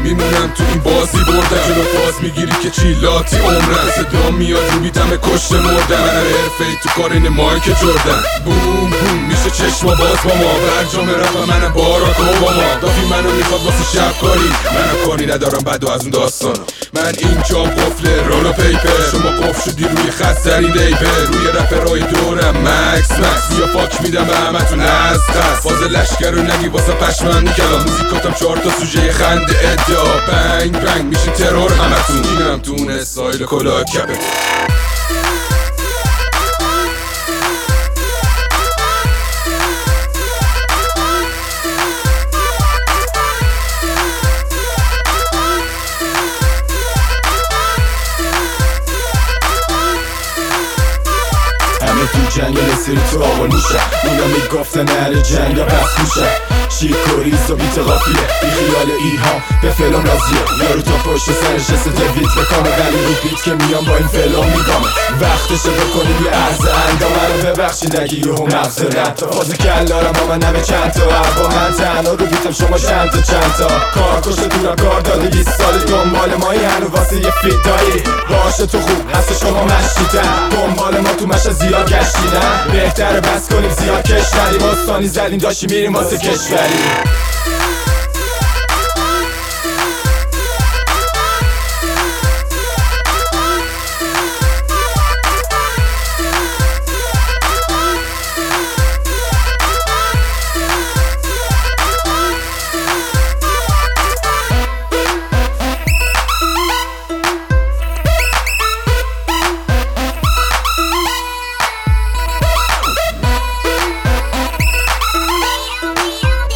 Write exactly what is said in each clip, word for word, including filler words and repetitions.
میمونم تو این بازی بردم جلو فاز میگیری که چیلاتی عمرن صدا میاد رو بیدم کشت مردن من حرفه‌ای تو کار این مایک جردن بوم بوم میشه چشما باز با ما برجام رپ و منم باراک اوباما دافی منو میخواد واسه شب کاری منم کاری ندارم بعد و از اون داستانا من اینجام قفل رولو پیپر شما قفل شدی روی خط سرین دیپر روی رپرهای دورم مکس مکس بیا فاک میدم به همتون از قصد باز لشکر رو نگی واسه پشمم میکلم موزیکاتم چهار تا سوژه خنده ادعا بنگ بنگ میشین ترور همتون اینم تو اون استایل کلاه کپت تو جنگ سری تو آقا میشه اونا میگفتن نره جنگ بس میشه شیک و ریز و بیت غافیه بی خیال ایها به فلم راضیه یارو تا پشت سرش شسته دوید بکامه ولی رو بیت که میام با این فلم میگامه وقتشه بکنیم یه عرض اندامه رو ببخشید اگه یهو مغز رد تا فاز کلارم با من همه چند تا با من تنها رو بیتم شما چند تا چند تا کار کشته دورم کار داده بیست سال دنبال مایی هنو واسه یه فیدایی باشه تو خوب هست شما مشتیدن دنبال ما تو مشه زیاد گشتیدن بهتره بس کنیم زیاد کش ندیم استانی زدیم داشتی میریم واسه کشوری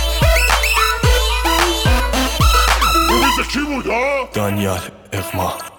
دانیال اقما